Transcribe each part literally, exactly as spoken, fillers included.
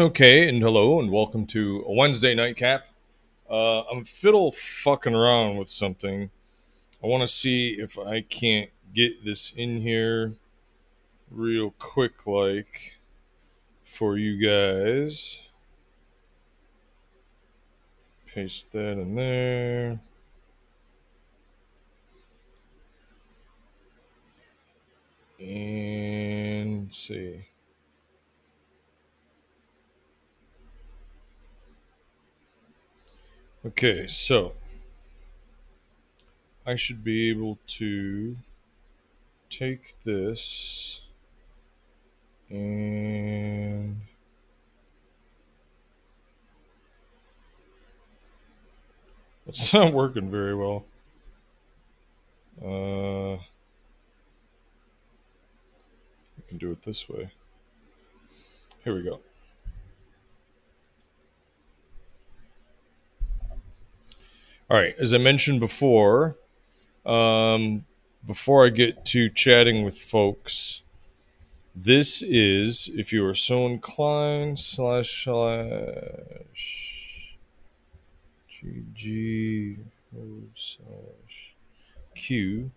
okay, and hello, and welcome to a Wednesday nightcap. Uh, I'm fiddle fucking around with something. I want to see if I can't get this in here real quick, like for you guys. Paste that in there. And see. Okay, so I should be able to take this and it's not working very well. Uh, I can do it this way. Here we go. All right, as I mentioned before, um, before I get to chatting with folks, this is, if you are so inclined, slash slash G G slash Q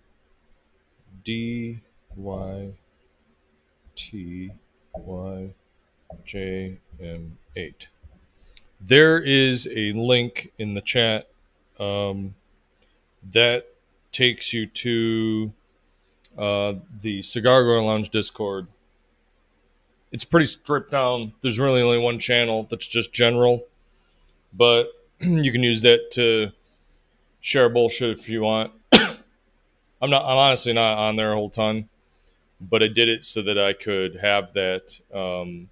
D Y T Y J M eight. There is a link in the chat um, that takes you to uh, the Cigar Growing Lounge Discord. It's pretty stripped down. There's really only one channel that's just general, but you can use that to share bullshit if you want. I'm not. I'm honestly not on there a whole ton, but I did it so that I could have that um,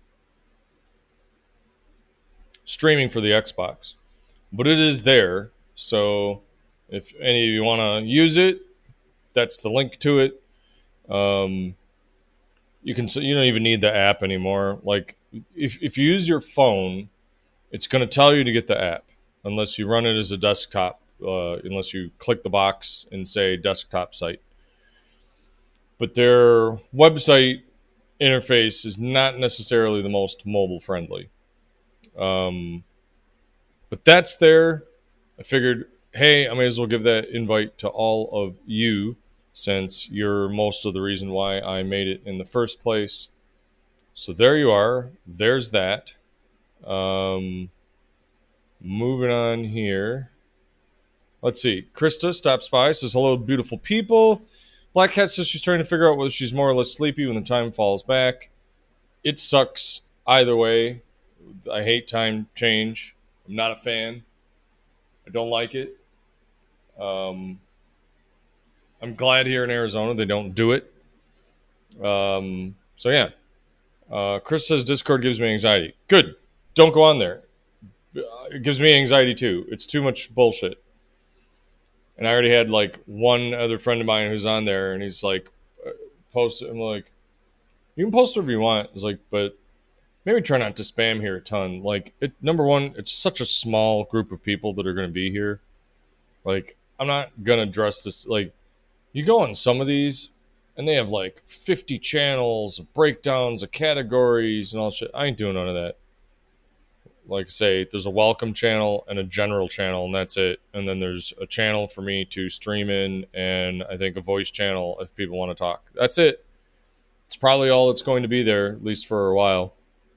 streaming for the Xbox. But it is there, so if any of you want to use it, that's the link to it. Um, you can you don't even need the app anymore. Like if if you use your phone, it's going to tell you to get the app unless you run it as a desktop. Uh, unless you click the box and say desktop site. But their website interface is not necessarily the most mobile friendly. Um, but that's there. I figured, hey, I may as well give that invite to all of you since you're most of the reason why I made it in the first place. So there you are. There's that. Um, moving on here. Let's see. Krista stops by, says, hello, beautiful people. Black Cat says she's trying to figure out whether she's more or less sleepy when the time falls back. It sucks either way. I hate time change. I'm not a fan. I don't like it. Um, I'm glad here in Arizona they don't do it. Um, so, yeah. Uh, Chris says Discord gives me anxiety. Good. Don't go on there. It gives me anxiety, too. It's too much bullshit. And I already had like one other friend of mine who's on there, and he's like, post it. I'm like, you can post whatever you want. It's like, but maybe try not to spam here a ton. Like, it, number one, it's such a small group of people that are going to be here. Like, I'm not going to address this. Like, you go on some of these, and they have like fifty channels of breakdowns of categories and all shit. I ain't doing none of that. Like I say, there's a welcome channel and a general channel, and that's it. And then there's a channel for me to stream in, and I think a voice channel if people want to talk. That's it. It's probably all that's going to be there, at least for a while.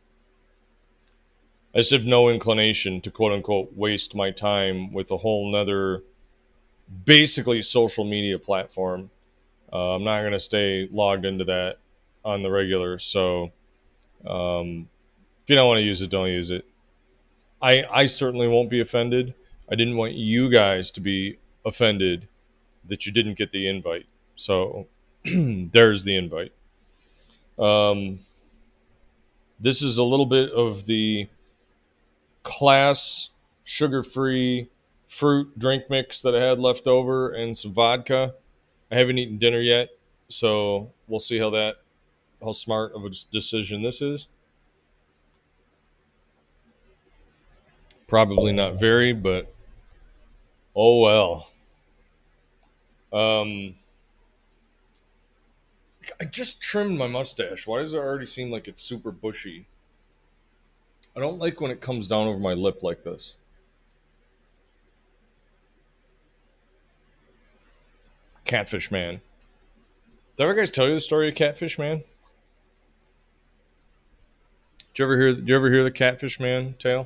I just have no inclination to quote unquote waste my time with a whole nother basically social media platform. Uh, I'm not going to stay logged into that on the regular. So um, if you don't want to use it, don't use it. I, I certainly won't be offended. I didn't want you guys to be offended that you didn't get the invite. So there's the invite. Um, this is a little bit of the class sugar-free fruit drink mix that I had left over and some vodka. I haven't eaten dinner yet, so we'll see how that, how smart of a decision this is. Probably not very, but oh well. Um, I just trimmed my mustache. Why does it already seem like it's super bushy? I don't like when it comes down over my lip like this. Catfish Man. Did I ever guys tell you the story of Catfish Man? Did you ever hear? Did you ever hear the Catfish Man tale?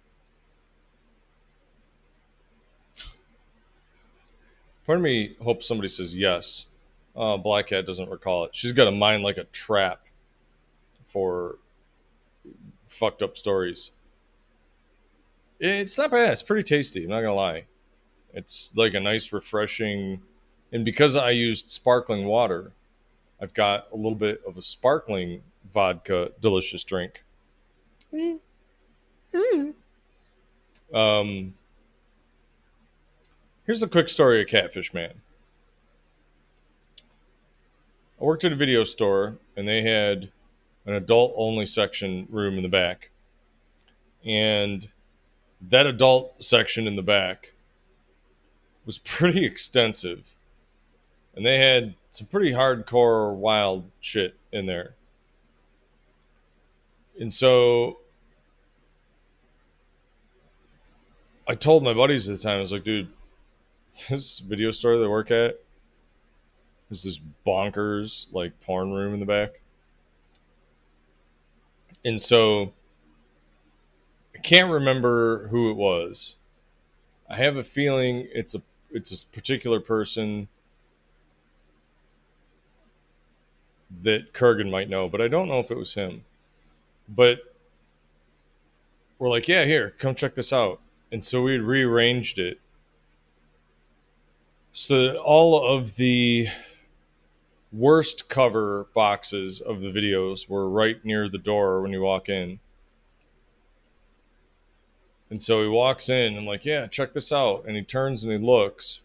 Part of me hopes somebody says yes. Uh, Black Cat doesn't recall it. She's got a mind like a trap for fucked up stories. It's not bad. It's pretty tasty. I'm not gonna lie. It's like a nice, refreshing, and because I used sparkling water, I've got a little bit of a sparkling vodka delicious drink. Um, here's a quick story of Catfish Man. I worked at a video store, and they had an adult-only section room in the back, and that adult section in the back was pretty extensive, and they had some pretty hardcore, wild shit in there. And so I told my buddies at the time, I was like, dude, this video store they work at, there's this bonkers, like, porn room in the back. And so I can't remember who it was. I have a feeling it's a it's a particular person that Kurgan might know, but I don't know if it was him. But we're like, yeah, here, come check this out. And so we rearranged it so that all of the worst cover boxes of the videos were right near the door when you walk in. And so he walks in and like, yeah, check this out. And he turns and he looks.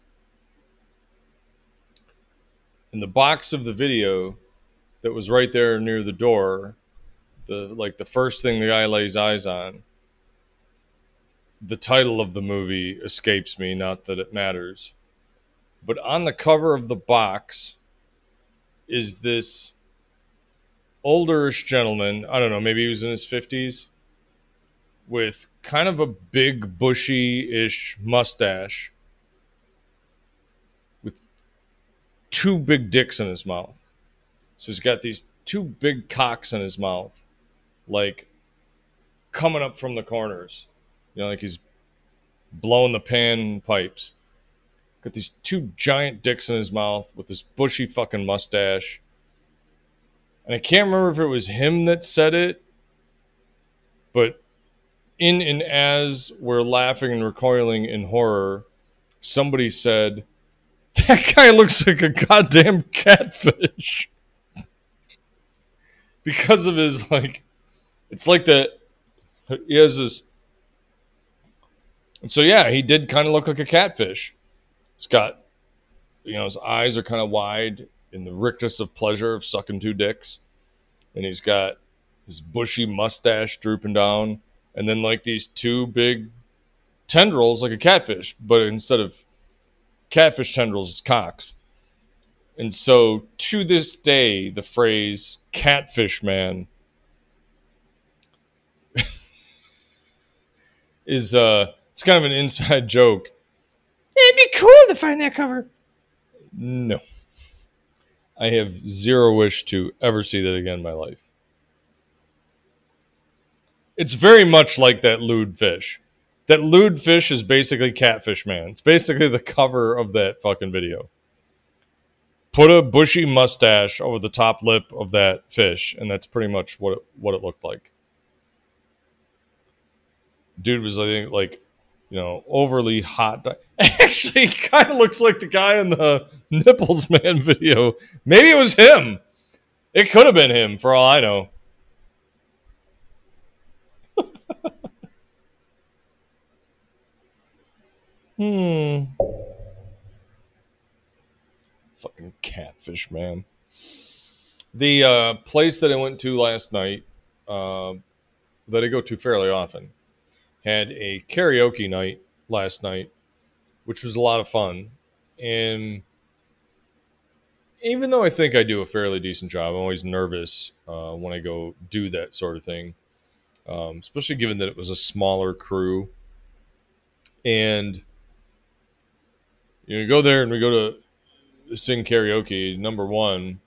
And the box of the video that was right there near the door, the like the first thing the guy lays eyes on, the title of the movie escapes me, not that it matters. But on the cover of the box is this olderish gentleman, I don't know, maybe he was in his fifties, with kind of a big bushy-ish mustache with two big dicks in his mouth. So he's got these two big cocks in his mouth, like coming up from the corners. You know, like he's blowing the pan pipes. Got these two giant dicks in his mouth with this bushy fucking mustache. And I can't remember if it was him that said it, but in and as we're laughing and recoiling in horror, somebody said, that guy looks like a goddamn catfish. Because of his, like, it's like that, he has this, and so yeah, he did kind of look like a catfish. He's got, you know, his eyes are kind of wide in the rictus of pleasure of sucking two dicks. And he's got his bushy mustache drooping down. And then like these two big tendrils like a catfish. But instead of catfish tendrils, it's cocks. And so to this day, the phrase Catfish Man is, uh, it's kind of an inside joke. It'd be cool to find that cover. No. I have zero wish to ever see that again in my life. It's very much like that lewd fish. That lewd fish is basically Catfish Man. It's basically the cover of that fucking video. Put a bushy mustache over the top lip of that fish, and that's pretty much what it, what it looked like. Dude was, I think, like, you know, overly hot. Di- Actually, he kind of looks like the guy in the Nipples Man video. Maybe it was him. It could have been him, for all I know. Hmm. Fucking Catfish Man. The uh, place that I went to last night, uh, that I go to fairly often, had a karaoke night last night, which was a lot of fun. And even though I think I do a fairly decent job, I'm always nervous uh, when I go do that sort of thing. um, especially given that it was a smaller crew. And you know, go there and we go to sing karaoke. Number one,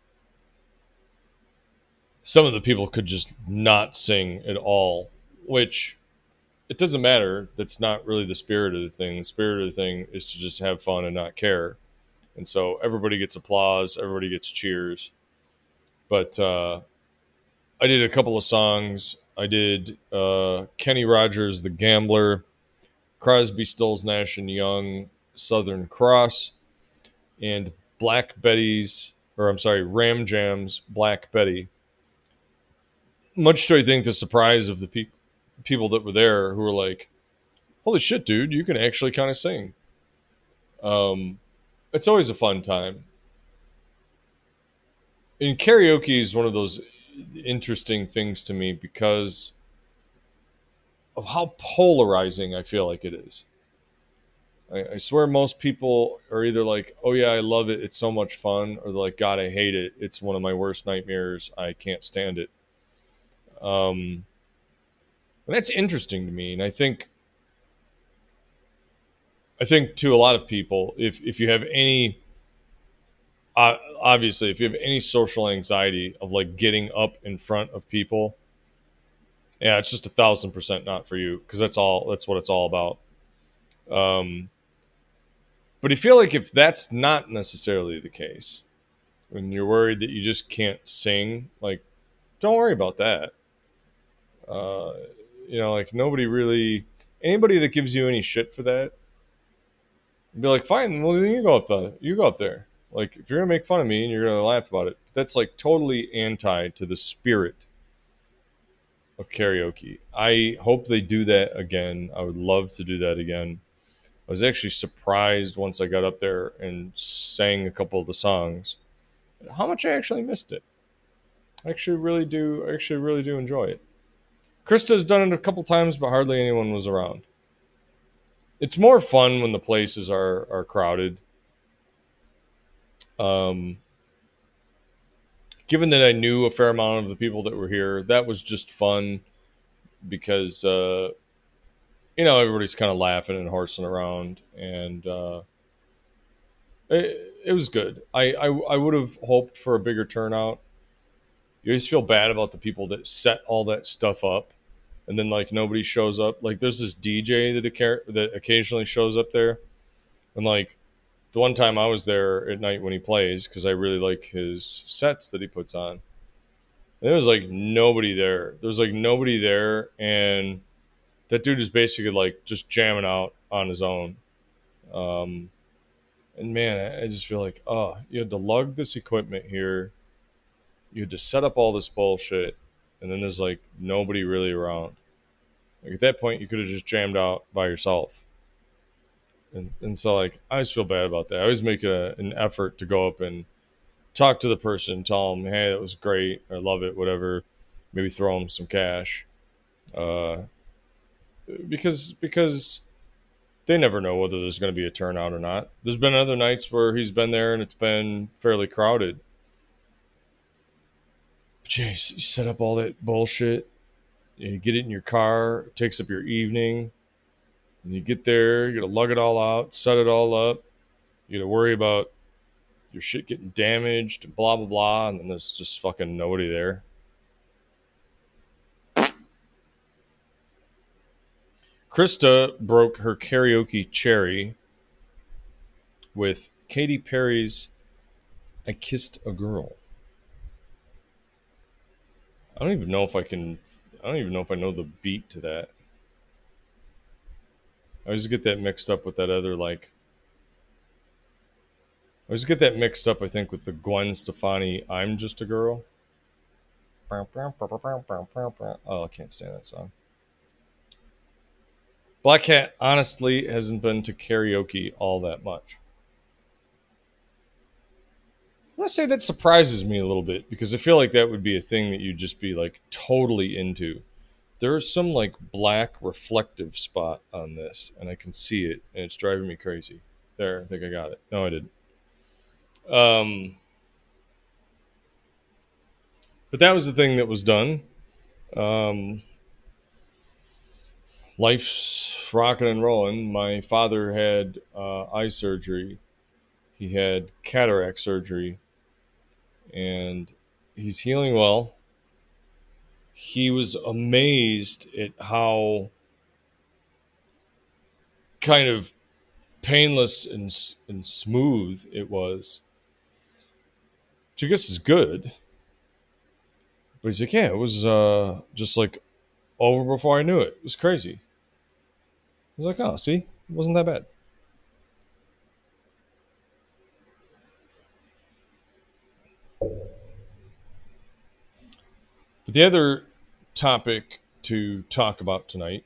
some of the people could just not sing at all, which it doesn't matter. That's not really the spirit of the thing. The spirit of the thing is to just have fun and not care. And so everybody gets applause, everybody gets cheers. But uh, I did a couple of songs. I did uh, Kenny Rogers, The Gambler, Crosby, Stills, Nash and Young, Southern Cross, and Black Betty's, or I'm sorry, Ram Jam's Black Betty. Much to I think the surprise of the pe- people that were there, who were like, "Holy shit, dude, you can actually kind of sing." Um, it's always a fun time. And karaoke is one of those interesting things to me because of how polarizing I feel like it is. I, I swear most people are either like, "Oh yeah, I love it, it's so much fun," or they're like, "God, I hate it, it's one of my worst nightmares, I can't stand it." Um, and that's interesting to me, and I think, I think to a lot of people, if if you have any, uh, obviously, if you have any social anxiety of like getting up in front of people, yeah, it's just a thousand percent not for you, because that's all. That's what it's all about. Um, but I feel like if that's not necessarily the case, when you're worried that you just can't sing, like, don't worry about that. Uh, you know, like nobody really, anybody that gives you any shit for that, be like, fine, well then you go up the, you go up there. Like if you're gonna make fun of me and you're gonna laugh about it, that's like totally anti to the spirit of karaoke. I hope they do that again. I would love to do that again. I was actually surprised once I got up there and sang a couple of the songs, how much I actually missed it. I actually really do. I actually really do enjoy it. Krista's done it a couple times, but hardly anyone was around. It's more fun when the places are are crowded. Um, given that I knew a fair amount of the people that were here, that was just fun because uh, you know everybody's kind of laughing and horsing around, and uh, it, it was good. I, I I would have hoped for a bigger turnout. You always feel bad about the people that set all that stuff up, and then like nobody shows up. Like there's this D J that that occasionally shows up there, and like the one time I was there at night when he plays, because I really like his sets that he puts on. And there was like nobody there. There was like nobody there, and that dude is basically like just jamming out on his own. Um, and man, I just feel like, oh, you had to lug this equipment here. You had to set up all this bullshit, and then there's like nobody really around. Like at that point, you could have just jammed out by yourself. And and so like I always feel bad about that. I always make a, an effort to go up and talk to the person, tell them, hey, that was great, I love it, whatever. Maybe throw them some cash, uh, because because they never know whether there's going to be a turnout or not. There's been other nights where he's been there and it's been fairly crowded. But jeez, you set up all that bullshit, you get it in your car, it takes up your evening, and you get there, you got to lug it all out, set it all up, you got to worry about your shit getting damaged, and blah blah blah, and then there's just fucking nobody there. Krista broke her karaoke cherry with Katy Perry's "I Kissed a Girl." I don't even know if I can. I don't even know if I know the beat to that. I always get that mixed up with that other like. I always get that mixed up. I think with the Gwen Stefani "I'm Just a Girl." Oh, I can't stand that song. Black Cat honestly hasn't been to karaoke all that much. I'm gonna say that surprises me a little bit because I feel like that would be a thing that you'd just be like totally into. There's some like black reflective spot on this, and I can see it, and it's driving me crazy. There, I think I got it. No, I didn't. Um, but that was the thing that was done. Um, life's rocking and rolling. My father had uh, eye surgery. He had cataract surgery, and he's healing well. He was amazed at how kind of painless and and smooth it was, which I guess is good. But he's like, yeah, it was uh, just like over before I knew it. It was crazy. I was like, oh, see, it wasn't that bad. But the other topic to talk about tonight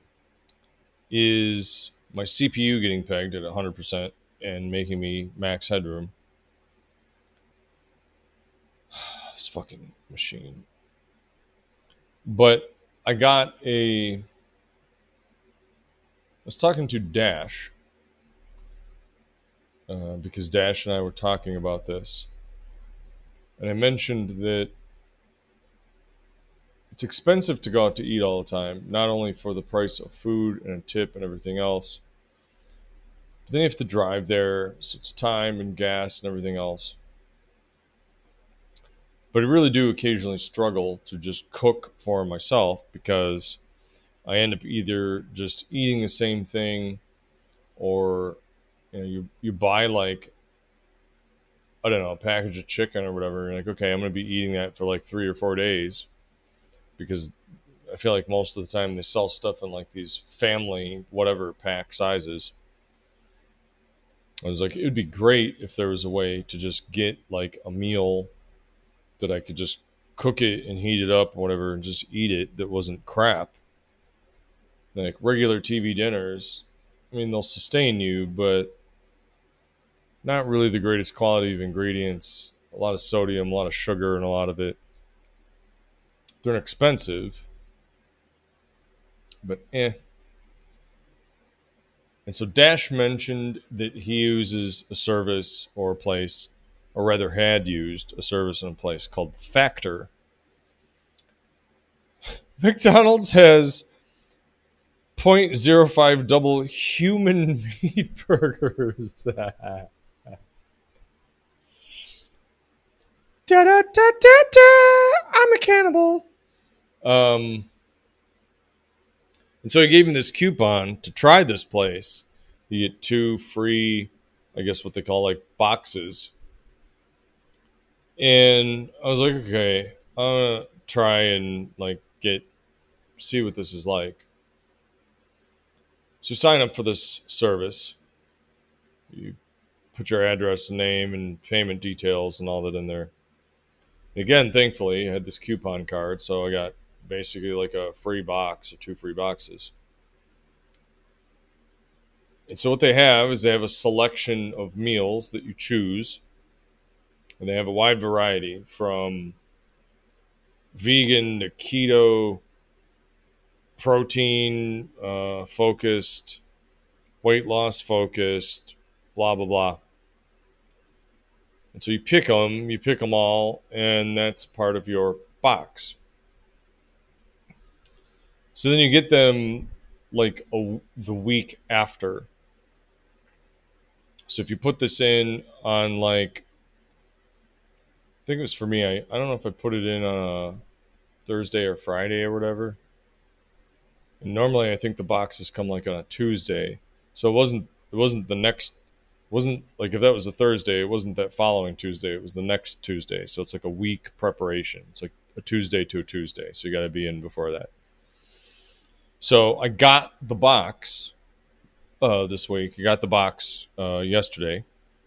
is my C P U getting pegged at one hundred percent and making me max headroom. This fucking machine. But I got a. I was talking to Dash uh, because Dash and I were talking about this. And I mentioned that it's expensive to go out to eat all the time, not only for the price of food and a tip and everything else, but then you have to drive there, so it's time and gas and everything else. But I really do occasionally struggle to just cook for myself because I end up either just eating the same thing, or you know, you you buy like, I don't know, a package of chicken or whatever, and you're like, okay, I'm gonna be eating that for like three or four days because I feel like most of the time they sell stuff in like these family whatever pack sizes. I was like, it would be great if there was a way to just get like a meal that I could just cook it and heat it up or whatever and just eat it that wasn't crap. Like regular T V dinners, I mean, they'll sustain you, but not really the greatest quality of ingredients. A lot of sodium, a lot of sugar, and a lot of it. They're expensive, but eh. And so Dash mentioned that he uses a service or a place, or rather had used a service and a place called Factor. McDonald's has zero point zero five double human meat burgers. da, da, da, da, da, I'm a cannibal. Um, and so he gave me this coupon to try this place. You get two free, I guess what they call like boxes. And I was like, okay, I'm gonna try and like get see what this is like. So you sign up for this service. You put your address, name, and payment details and all that in there. Again, thankfully, I had this coupon card, so I got basically like a free box or two free boxes. And so what they have is they have a selection of meals that you choose, and they have a wide variety from vegan to keto, protein uh, focused, weight loss focused, blah blah blah. And so you pick them, you pick them all, and that's part of your box. So then you get them like a, the week after. So if you put this in on like, I think it was for me, I, I don't know if I put it in on a Thursday or Friday or whatever. And normally I think the boxes come like on a Tuesday. So it wasn't it wasn't the next wasn't like if that was a Thursday, it wasn't that following Tuesday, it was the next Tuesday. So it's like a week preparation. It's like a Tuesday to a Tuesday. So you got to be in before that. So I got the box uh, this week. I got the box uh, yesterday.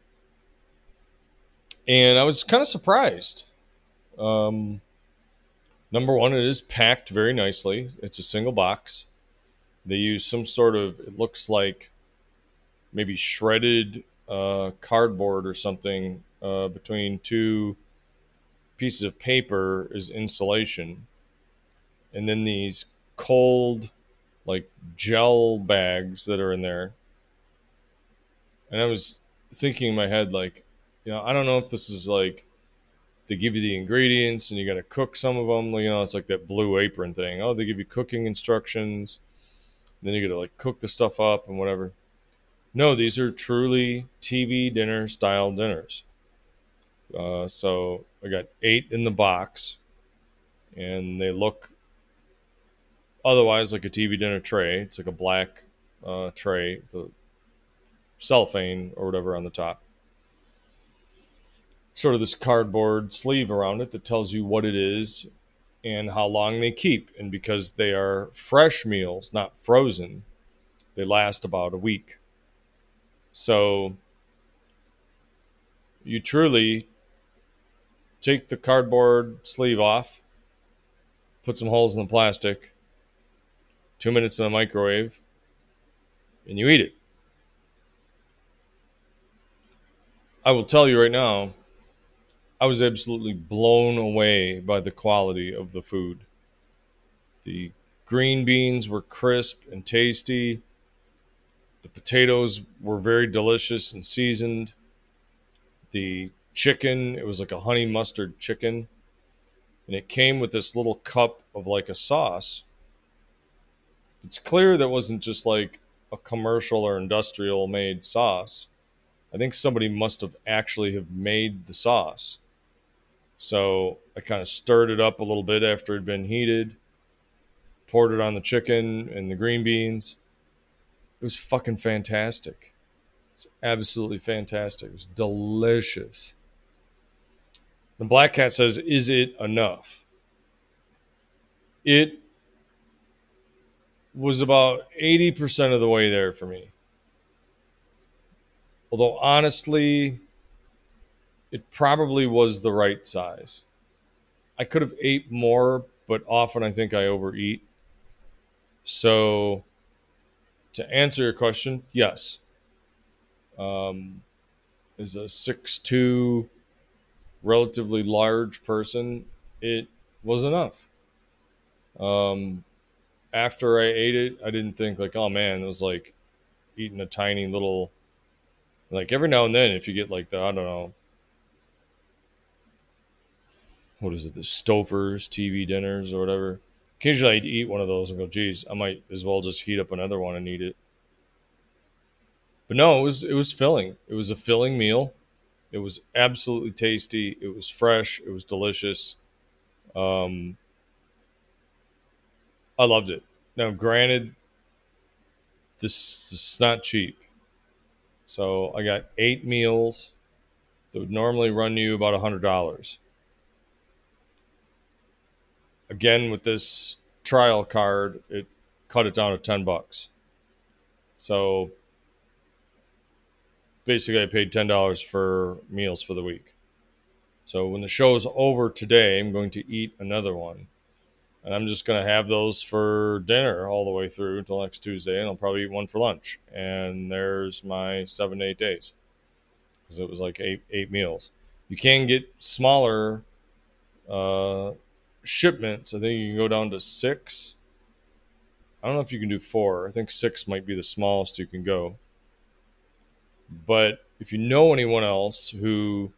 And I was kind of surprised. Um, number one, it is packed very nicely. It's a single box. They use some sort of, it looks like maybe shredded uh, cardboard or something uh, between two pieces of paper is insulation. And then these cold, like gel bags that are in there. And I was thinking in my head, like, you know, I don't know if this is like, they give you the ingredients and you got to cook some of them. You know, it's like that Blue Apron thing. Oh, they give you cooking instructions. then you got to like cook the stuff up and whatever. No, these are truly T V dinner style dinners. Uh, so I got eight in the box, and they look otherwise like a T V dinner tray. It's like a black uh, tray, the cellophane or whatever on the top. Sort of this cardboard sleeve around it that tells you what it is and how long they keep. And because they are fresh meals, not frozen, they last about a week. So you truly take the cardboard sleeve off, put some holes in the plastic, two minutes in the microwave, and you eat it. I will tell you right now, I was absolutely blown away by the quality of the food. The green beans were crisp and tasty. The potatoes were very delicious and seasoned. The chicken, it was like a honey mustard chicken. And it came with this little cup of like a sauce. It's clear that wasn't just like a commercial or industrial made sauce. I think somebody must have actually have made the sauce. So I kind of stirred it up a little bit after it had been heated, poured it on the chicken and the green beans. It was fucking fantastic. It's absolutely fantastic. It was delicious. The Black Cat says, is it enough? It was about eighty percent of the way there for me. Although, honestly, it probably was the right size. I could have ate more, but often I think I overeat. So, to answer your question, yes. Um, as a six foot two, relatively large person, it was enough. Um, after I ate it, I didn't think like, oh man, it was like eating a tiny little, like every now and then if you get like the, I don't know, what is it, the Stouffer's T V dinners or whatever. Occasionally I'd eat one of those and go, geez, I might as well just heat up another one and eat it. But no, it was it was filling. It was a filling meal. It was absolutely tasty. It was fresh. It was delicious. Um, I loved it. Now, granted, this, this is not cheap. So I got eight meals that would normally run you about one hundred dollars. Again, with this trial card, it cut it down to ten bucks. So basically, I paid ten dollars for meals for the week. So when the show's over today, I'm going to eat another one. And I'm just going to have those for dinner all the way through until next Tuesday. And I'll probably eat one for lunch. And there's my seven to eight days. Because it was like eight, eight meals. You can get smaller uh, shipments. I think you can go down to six. I don't know if you can do four. I think six might be the smallest you can go. But if you know anyone else who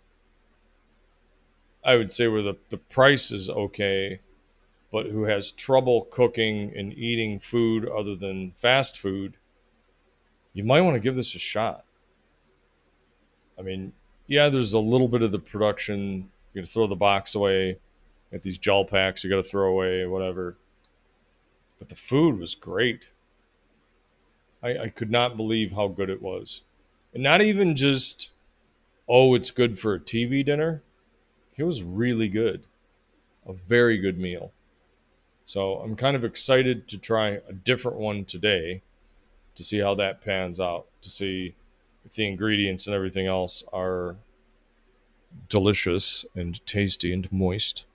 I would say where the, the price is okay, but who has trouble cooking and eating food other than fast food, you might want to give this a shot. I mean, yeah, there's a little bit of the production. You got to throw the box away. At these gel packs, you got to throw away, whatever. But the food was great. I, I could not believe how good it was. And not even just, oh, it's good for a T V dinner. It was really good. A very good meal. So I'm kind of excited to try a different one today to see how that pans out, to see if the ingredients and everything else are delicious and tasty and moist.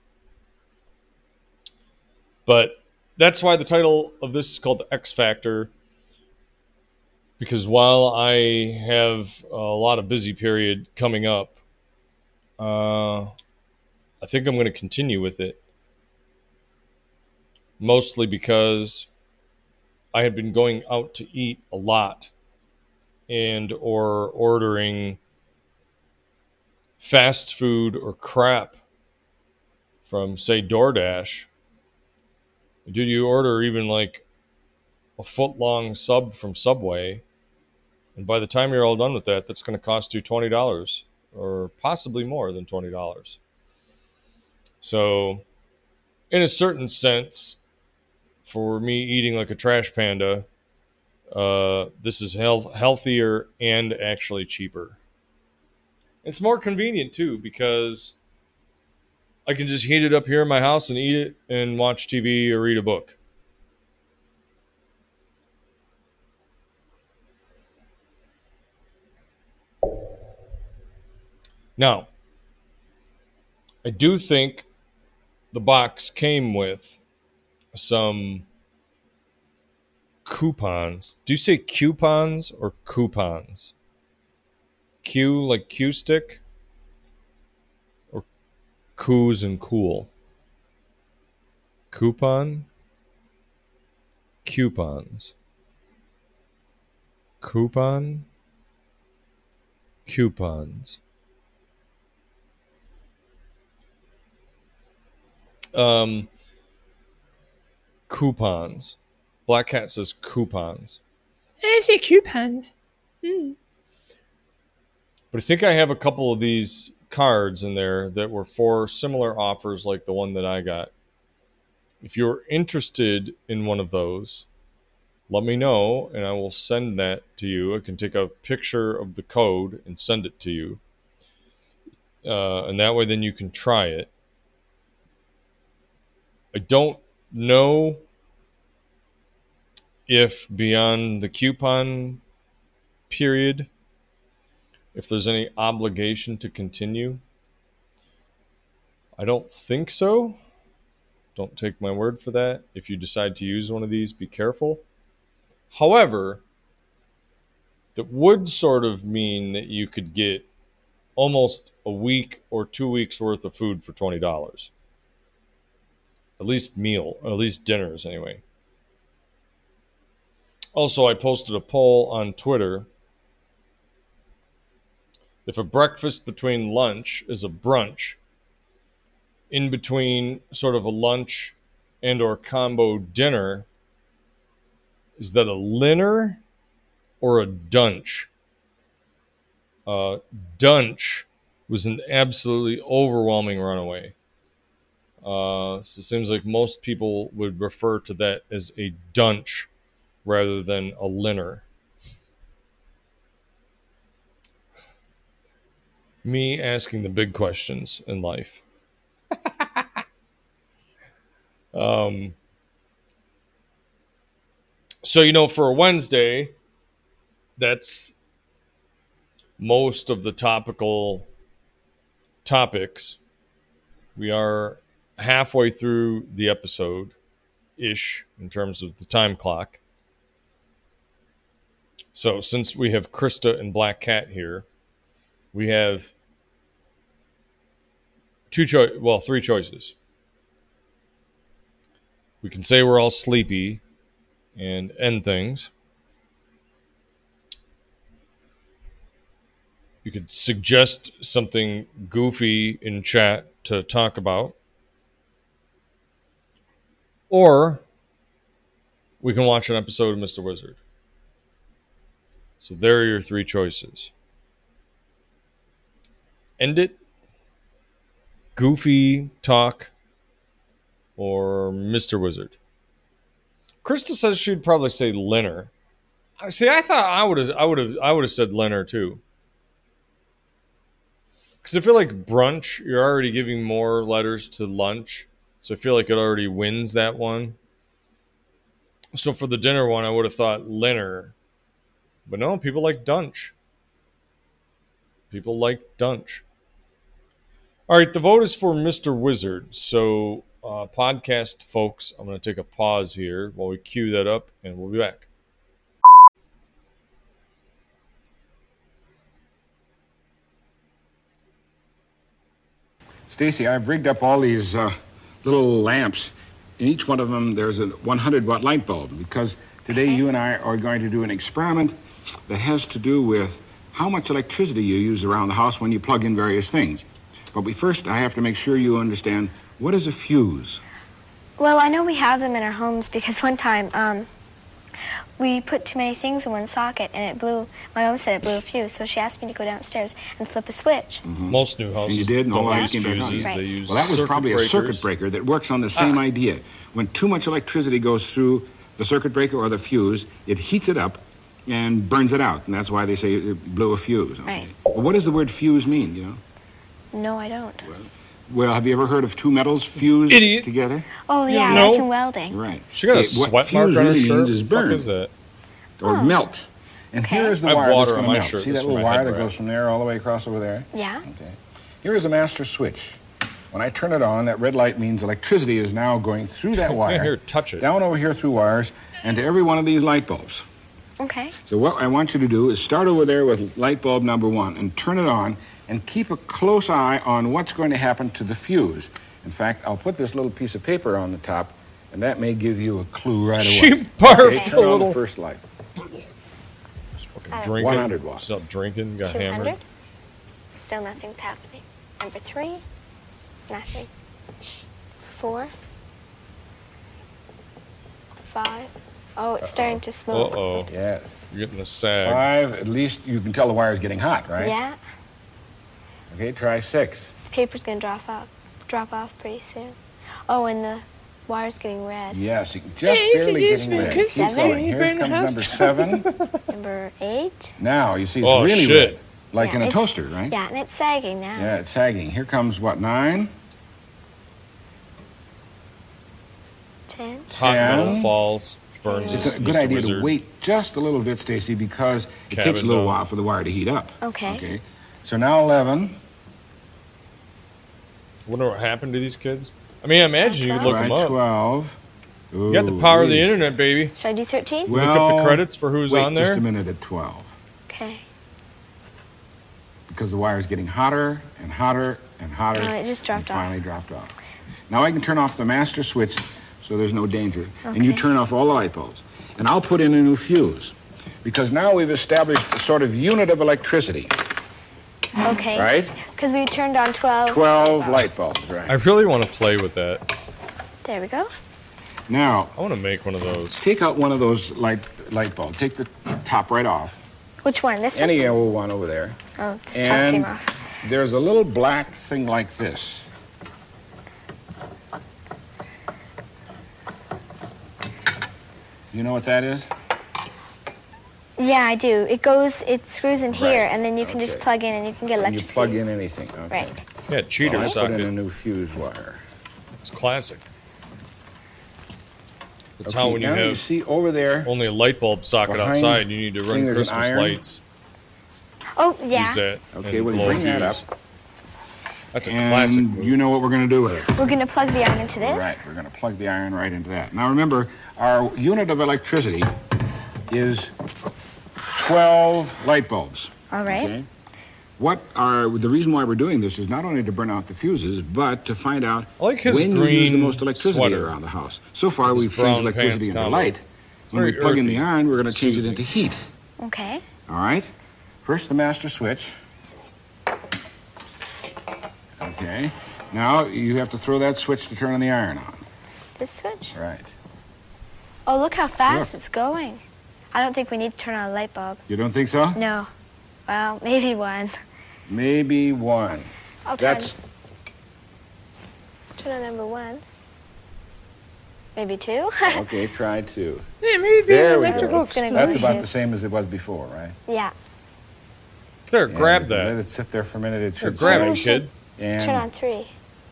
But that's why the title of this is called The X Factor, because while I have a lot of busy period coming up, uh, I think I'm going to continue with it. Mostly because I had been going out to eat a lot and or ordering fast food or crap from, say, DoorDash. Dude, you order even like a foot long sub from Subway. And by the time you're all done with that, that's going to cost you twenty dollars or possibly more than twenty dollars. So, in a certain sense, for me eating like a trash panda, uh, this is health- healthier and actually cheaper. It's more convenient too because I can just heat it up here in my house and eat it and watch T V or read a book. Now, I do think the box came with some coupons. Do you say coupons or coupons? Q like Q stick? Or coos and cool? Coupon? Coupons. Coupon? Coupons. Um, coupons. Black Cat says coupons. I say coupons. Hmm. But I think I have a couple of these cards in there that were for similar offers like the one that I got. If you're interested in one of those, let me know and I will send that to you. I can take a picture of the code and send it to you. Uh, and that way then you can try it. I don't know if beyond the coupon period, if there's any obligation to continue. I don't think so. Don't take my word for that. If you decide to use one of these, be careful. However, that would sort of mean that you could get almost a week or two weeks worth of food for twenty dollars. At least meal, or at least dinners anyway. Also, I posted a poll on Twitter. If a breakfast between lunch is a brunch, in between sort of a lunch and or combo dinner, is that a linner or a dunch? Uh, dunch was an absolutely overwhelming runaway. Uh, so it seems like most people would refer to that as a dunch rather than a linner. Me asking the big questions in life. um, so, you know, for a Wednesday, that's most of the topical topics. We are halfway through the episode-ish in terms of the time clock. So since we have Krista and Black Cat here, we have two cho- well, three choices. We can say we're all sleepy and end things. You could suggest something goofy in chat to talk about. Or we can watch an episode of Mister Wizard. So there are your three choices. End it, goofy talk, or Mister Wizard. Krista says she'd probably say Linner. See, I thought I would have, I would have, I would have said Linner too. Because I feel like brunch, you're already giving more letters to lunch, so I feel like it already wins that one. So for the dinner one, I would have thought Linner, but no, people like Dunch. People like Dunch. All right, the vote is for Mister Wizard. So, uh, podcast folks, I'm going to take a pause here while we cue that up, and we'll be back. Stacy, I've rigged up all these uh, little lamps. In each one of them, there's a one hundred watt light bulb, because today you and I are going to do an experiment that has to do with how much electricity you use around the house when you plug in various things. But we first, I have to make sure you understand, what is a fuse? Well, I know we have them in our homes because one time, um, We put too many things in one socket, and it blew. My mom said it blew a fuse, so she asked me to go downstairs and flip a switch. Mm-hmm. Most new houses and you did, and all don't lights use came back on. fuses. Right. They use Well, that was circuit probably breakers. a circuit breaker that works on the same Ah. idea. When too much electricity goes through the circuit breaker or the fuse, it heats it up and burns it out, and that's why they say it blew a fuse. Okay. Right. But what does the word fuse mean, you know? No, I don't. Well, have you ever heard of two metals fused Idiot. together? Oh, yeah, No. like in welding. Right. She got a Okay, sweat what mark fuse on her really shirt. means is What the fuck burn is that? or Oh. melt. And Okay. here is the I have wire water that's on going my to melt. shirt. See That's that where little my wire head that wrapped. goes from there all the way across over there? Yeah. Okay. Here is a master switch. When I turn it on, that red light means electricity is now going through that wire. Here, touch it. Down over here through wires and to every one of these light bulbs. Okay. So what I want you to do is start over there with light bulb number one and turn it on and keep a close eye on what's going to happen to the fuse. In fact, I'll put this little piece of paper on the top, and that may give you a clue right away. She barfed Okay, a turn on little. the first light. Fucking Uh, drinking. one hundred watts. Stop drinking. Got two hundred. hammered. Still nothing's happening. Number three. Nothing. Four. Five. Oh, it's starting to Uh smoke. oh. Yes. You're getting a sag. Five, at least you can tell the wire's getting hot, right? Yeah. Okay, try six. The paper's gonna drop off. Drop off pretty soon. Oh, and the wire's getting red. Yes, you can just Yes, barely it is, getting red. because Keep it's going. very Here burn comes house number stuff. seven. Number eight. Now, you see, it's Oh, really shit. red. Like Yeah, in a it's- toaster, right? Yeah, and it's sagging now. Yeah, it's sagging. Here comes, what, nine? Ten. Hot metal Ten. falls. Burns. It's his a good Mister idea Wizard. to wait just a little bit, Stacy, because it Cabin takes a little down. while for the wire to heat up. Okay. Okay. So now eleven. Wonder what happened to these kids. I mean, I imagine you could look Try them up. twelve. You got the power of the Ooh, geez. internet, baby. Should I do thirteen? Well, Look up the credits for who's wait on there. just a minute at twelve. Okay. Because the wire is getting hotter and hotter and hotter. Oh, it just dropped and finally off. dropped off. Now I can turn off the master switch so there's no danger. And you Okay. turn off all the light bulbs. And I'll put in a new fuse. Because now we've established a sort of unit of electricity, Okay. right? Because we turned on twelve. twelve light bulbs, right? I really want to play with that. There we go. Now, I want to make one of those. take out one of those light light bulbs. Take the top right off. Which one? This Any one? old one over there. Oh, this top And came off. there's a little black thing like this. You know what that is? Yeah, I do. It goes, it screws in here, Right, and then you can just okay. plug in and you can get And you electricity. plug in anything. Okay. Right. Yeah, cheater Well, I put in a socket. new fuse wire. It's classic. It's Okay, how when you now you have see over there. only a light bulb socket Behind- outside, you need to see run there's an Christmas iron? lights. Oh, yeah. Use that. Okay, and well, you blow a bring that fuse. up. That's a classic And move. you know what we're going to do with it. We're going to plug the iron into this. Right, we're going to plug the iron right into that. Now remember, our unit of electricity is twelve light bulbs. All right. Okay? What are the reason why we're doing this is not only to burn out the fuses, but to find out I like his when you use the green most electricity sweater. around the house. So far, His we've brown changed electricity pants into combo. light. When we very plug in the earthy, iron, we're going to change it soothing. into heat. Okay. All right. First, the master switch. Okay. Now you have to throw that switch to turn on the iron on. This switch. Right. Oh, look how fast Look. it's going. I don't think we need to turn on a light bulb. You don't think so? No. Well, maybe one. Maybe one. I'll turn, That's turn on number one. Maybe two. okay. Try two. Yeah, maybe There an we electrical go. It's gonna explosion. go That's about Shoot. the same as it was before, right? Yeah. There, grab And if you that. Let it sit there for a minute. It Sure, should grab settle. it, kid. And Turn on three.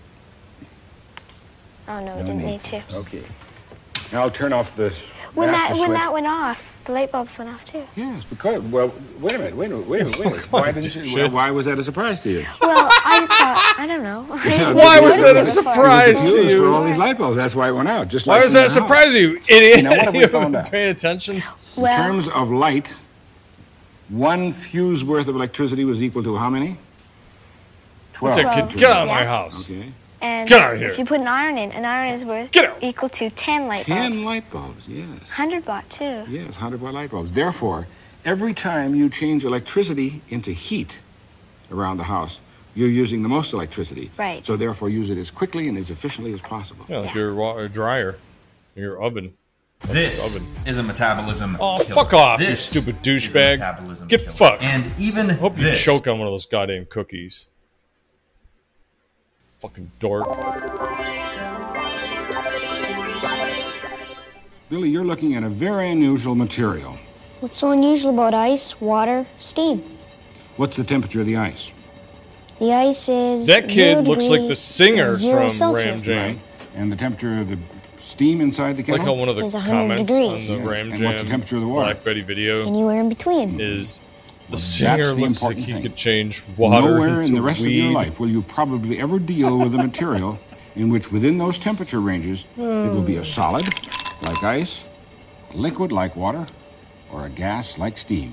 Oh, no, we no didn't need. need to. Okay. Now I'll turn off this When master that, when switch. that went off, the light bulbs went off too. Yes, because well, wait a minute, wait a minute, wait a minute, wait a minute. Why didn't you? Shit. Why was that a surprise to you? Well, I thought, I don't know. Why was that a Before. surprise It to was for all you? these light bulbs. That's why it went out. Just Why like was in that a the house. surprise to you, idiot? You know, what have we You found haven't out? paid attention? In Well, terms of light, one fuse worth of electricity was equal to how many? Twelve. What's that Twelve. kid? Get out of my Yeah. house. Okay. and Get out of here. if you put an iron in, an iron is worth Get out. equal to ten light bulbs. Ten light bulbs. Yes. one hundred watt too. Yes, one hundred watt light bulbs. Therefore, every time you change electricity into heat around the house, you're using the most electricity. Right. So therefore, use it as quickly and as efficiently as possible. Yeah, like Yeah. your wa- dryer, your oven. This oven. is a metabolism Oh, killer. fuck off, you This stupid is a douchebag. metabolism Get killer. fucked. And even I hope you this. choke on one of those goddamn cookies. Fucking dork. Billy, you're looking at a very unusual material. What's so unusual about ice, water, steam? What's the temperature of the ice? The ice is That zero kid looks like the degrees singer and zero from Celsius. Ram Jam. Right. And the temperature of the steam inside the kettle? Like how one of the Is one hundred comments degrees. on the Yeah. Ram And what's the Jam temperature of the water? Black Betty video Anywhere in between. is the Well, singer that's the looks like important he thing. could change water Nowhere into in the rest of your weed. life will you probably ever deal with a material in which within those temperature ranges it will be a solid, like ice, a liquid like water, or a gas like steam.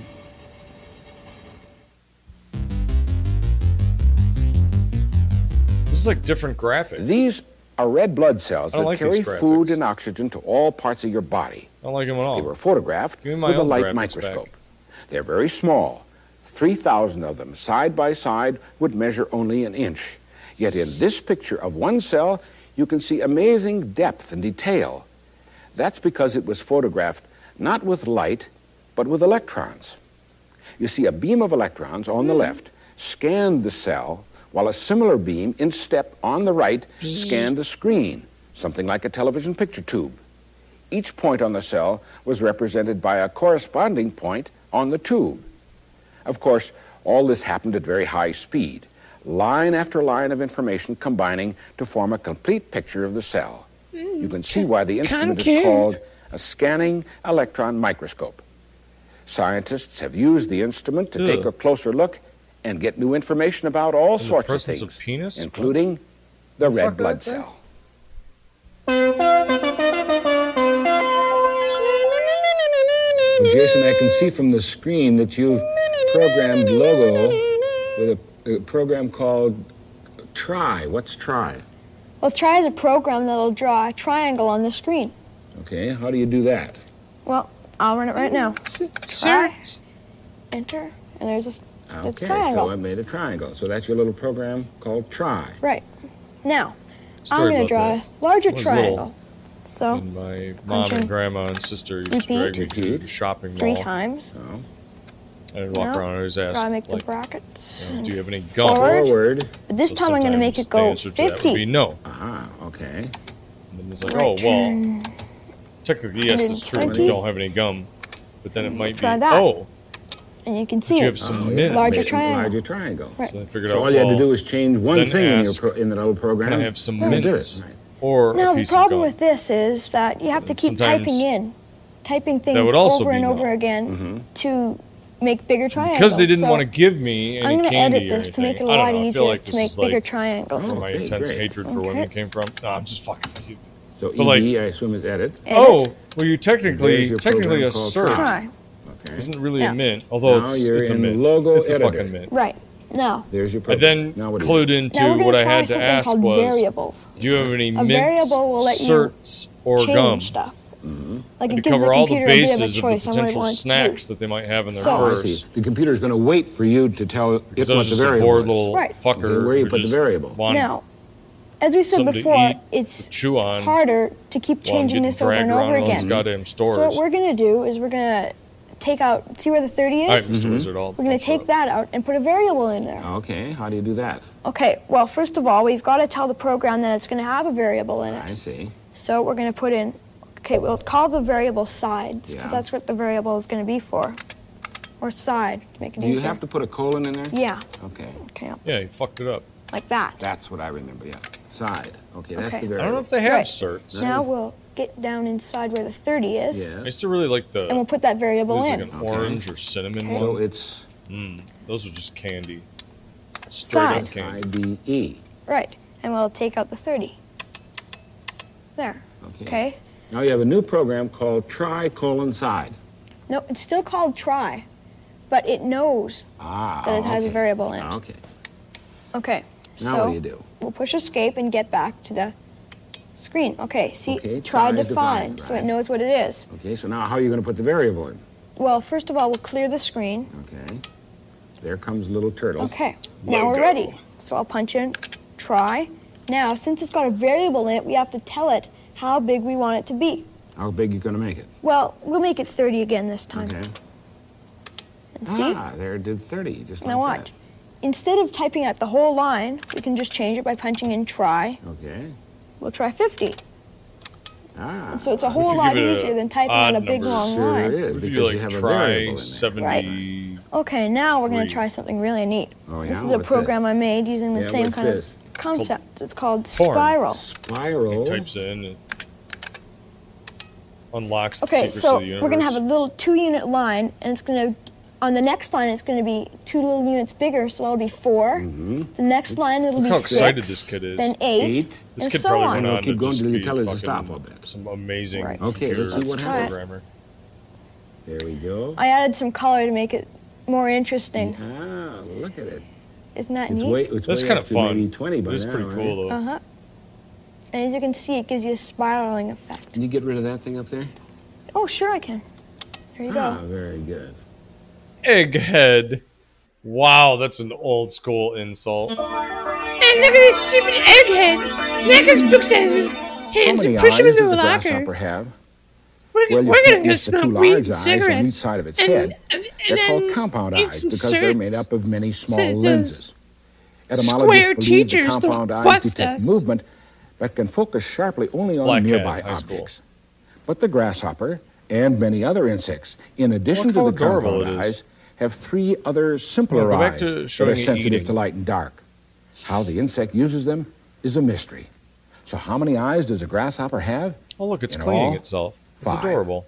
This is like different graphics. These are red blood cells I don't that like carry these graphics. food and oxygen to all parts of your body. I don't like them at all. They were photographed Give me my with a own light graphics microscope. back. They're very small. three thousand of them, side by side, would measure only an inch. Yet in this picture of one cell, you can see amazing depth and detail. That's because it was photographed not with light, but with electrons. You see, a beam of electrons on the left scanned the cell, while a similar beam in step on the right scanned the screen, something like a television picture tube. Each point on the cell was represented by a corresponding point on the tube. Of course, all this happened at very high speed, line after line of information combining to form a complete picture of the cell. You can see why the instrument is Concave. called a scanning electron microscope. Scientists have used the instrument to take Ugh. a closer look and get new information about all In the sorts of presence things, of penis? including the fuck red did blood that say? cell. Well, Jason, I can see from the screen that you've programmed Logo with a, a program called Try. What's Try? Well, try is a program that'll draw a triangle on the screen. Okay, how do you do that? Well, I'll run it right now. Sir, Enter, and there's a, there's a Okay, triangle. so I made a triangle. So that's your little program called Try. Right. Now, Story I'm going about to draw that. a larger When I was triangle. little, So, And my mom Punching. and grandma and sister used to Repeat. drag me to the Repeat. shopping three mall. times. So, And I'd walk No. around and always ask, Gotta make the like, brackets. you know, do you have any and gum? forward. forward. But this So time I'm going to make sometimes it go the answer to that would be fifty. no. Ah, okay. And then it's like, Right oh, well, turn. technically, yes, it's true. twenty. You don't have any gum. But then it might Try be, that. oh, And you can see you it. have some Oh, yeah, mints. Larger made a triangle. Larger triangle. Right. So I figured So out, all you had to well, do was change one then thing in, your ask, pro, in the little program. can I have some and it did mints? it, right. Or Now, a the piece problem of with this is that you have to And keep sometimes typing in, typing things would also over be and no. over again to make bigger triangles. Because they didn't So want to give me any I'm going to candy edit or this to make it anything. a I don't lot know, I feel easier like to this make is bigger like triangles. Oh, my okay, intense great. hatred for Okay. women came from. No, I'm just fucking. So But like- E D, I assume, is edit. Edit. Oh, well, you There's technically, your technically program a called search Try. Okay. isn't really Yeah. a mint, although Now it's, you're it's a in mint. logo it's a editor. fucking mint. Right. Now, There's your I program. then now what do you clued do? into now we're going what to I try had to something ask called was, variables. do you have any A mints, variable will let you certs, or Change gum? stuff. Mm-hmm. Like And it to gives the cover all the computer a bit of a bases of, choice the on what it potential wants to do. snacks that they might have in their So- Oh, I purse. see. The computer's going to wait for you to tell it Because I what was the just a variable bored is. little Right. fucker Okay, where you who put the just variable? wanted Now, as we said something to before, eat, it's chew on, harder to keep while I'm changing getting this over dragged and around over all these again. goddamn stores. So what we're going to do is we're going to take out, see where the thirty is? All right, Mister Wizard, I'll, We're going I'll to take show that out and put a variable in there. Okay, how do you do that? Okay, well, first of all, we've got to tell the program that it's going to have a variable in I it. see. So we're going to put in, okay, we'll call the variable sides, because Yeah. that's what the variable is going to be for. Or side, to make it Do you easier. have to put a colon in there? Yeah, Okay, okay, Yeah, you fucked it up. like that. that's what I remember, yeah. Side. Okay, that's Okay. the I variable. don't know if they have Right. certs. Now we'll get down inside where the thirty is, I Yeah. used to really like the, and we'll put that variable these in. like an Okay. orange or cinnamon Okay. So one. it's Mm, those are just candy. Straight up Side. candy. I D E. Right, and we'll take out the thirty. There, Okay. okay? Now you have a new program called Try colon Side. No, it's still called try, but it knows Ah, that it has okay. a variable in it. Okay. Okay, Now so what do you do? we'll push escape and get back to the screen. Okay, see, Okay, try try define, define, so it right. knows what it is. Okay, so now how are you going to put the variable in? Well, first of all, we'll clear the screen. Okay. There comes little turtle. Okay, now we're Logo. ready. So I'll punch in try. Now, since it's got a variable in it, we have to tell it how big we want it to be. How big are you going to make it? Well, we'll make it thirty again this time. Okay. And see? Ah, there it did thirty, just Now like watch. Instead of typing out the whole line, we can just change it by punching in try. that. Okay. We'll try fifty. Ah. And so it's a you whole lot give it a easier than typing odd out a big number. long Sure line. is, What if because you you like have a try variable in there. seventy? Okay, now we're going Three. to try something really neat. Oh, yeah? This is a What's program I made using the Yeah, same what's kind this? of concept. It's called Form. Spiral. Spiral. Types in, it unlocks the Okay, secrets so of the universe. we're going to have a little two-unit line, and it's going to, on the next line, it's going to be two little units bigger, so that'll be four. Mm-hmm. The next line, it'll Look be how six. excited this kid is. Then eight. Eight. This and kid so probably on. went We'll on keep to going just till you be tell us to fucking stop a bit. some amazing Right. Okay, let's computer see what happens. programmer. There we go. I added some color to make it more interesting. Ah, look at it. Isn't that It's neat? way, it's That's way kind up of to fun. maybe twenty by It's now, pretty right? cool though. Uh-huh. And as you can see, it gives you a spiraling effect. Can you get rid of that thing up there? Oh, sure I can. There you Ah, go. very good. Egghead. Wow, that's an old school insult. And look at this stupid egghead. Look at his books out of his How hands many and push him eyes into does a a locker. grasshopper have? We're, Well, you we're can't gonna go miss the two smoke weed large and eyes on each cigarettes. side of its and, head. And, and They're then called compound eat eyes some because they're made certs. up of many small So those lenses. square Etymologists believe the teachers don't compound eyes bust detect us. movement, but can focus sharply only on Black Cat, nearby high school. objects. But the grasshopper and many other insects, in addition Look to how the adorable compound it is. eyes, have three other simpler Yeah, go back eyes to that showing are it sensitive eating. to light and dark. How the insect uses them is a mystery. So how many eyes does a grasshopper have? Oh look, it's In cleaning all, itself. It's five. adorable.